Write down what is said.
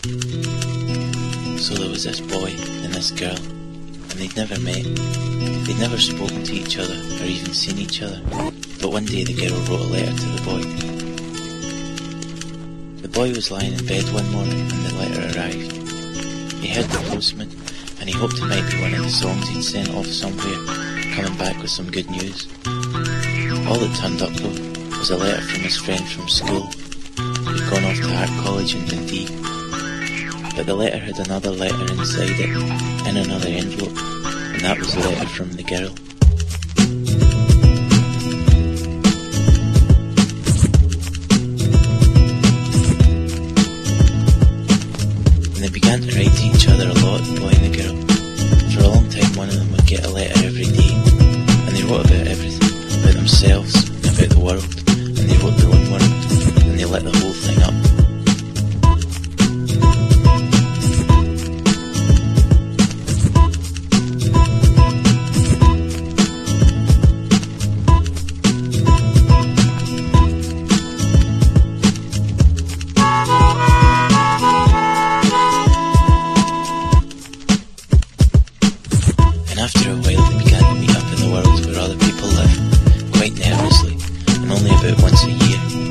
So there was this boy and this girl, and they'd never met. They'd never spoken to each other or even seen each other. But one day the girl wrote a letter to the boy. The boy was lying in bed one morning when the letter arrived. He heard the postman, and he hoped it might be one of the songs he'd sent off somewhere, coming back with some good news. All that turned up though was a letter from his friend from school, who'd gone off to art college in Dundee. But the letter had another letter inside it, in another envelope, and that was the letter from the girl. And they began to write to each other a lot, the boy and the girl. For a long time one of them would get a letter every day, and they wrote about everything, about themselves, and about the world, and they wrote their own world, and they lit the whole thing up. After a while they began to meet up in the world where other people live, quite nervously, and only about once a year.